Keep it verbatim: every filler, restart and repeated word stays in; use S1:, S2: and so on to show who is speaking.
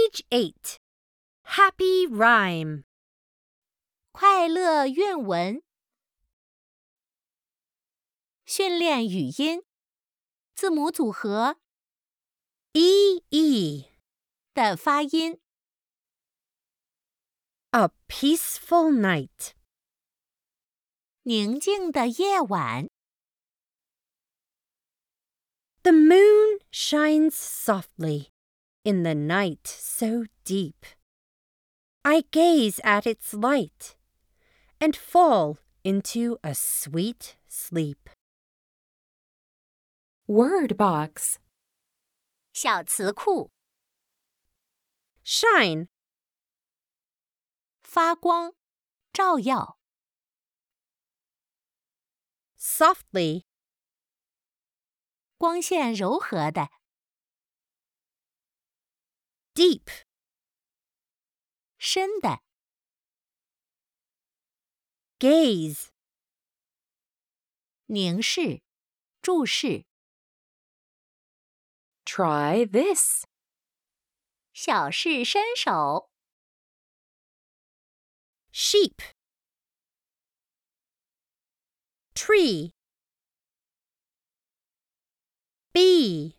S1: Page eight. Happy rhyme.
S2: 快乐韵文。训练语音，字母组合
S1: E E.
S2: 的发音。
S1: A peaceful night.
S2: 宁静的夜晚。
S1: The moon shines softly in the night so deep. I gaze at its light and fall into a sweet sleep.
S3: Word box.
S2: 小词库，
S1: Shine.
S2: 发光，照耀。
S1: Softly.
S2: 光线柔和的。
S1: Deep.
S2: 深的。
S1: Gaze.
S2: 凝视，注视。
S3: Try this.
S2: 小试身手。
S1: Sheep. Tree. Bee.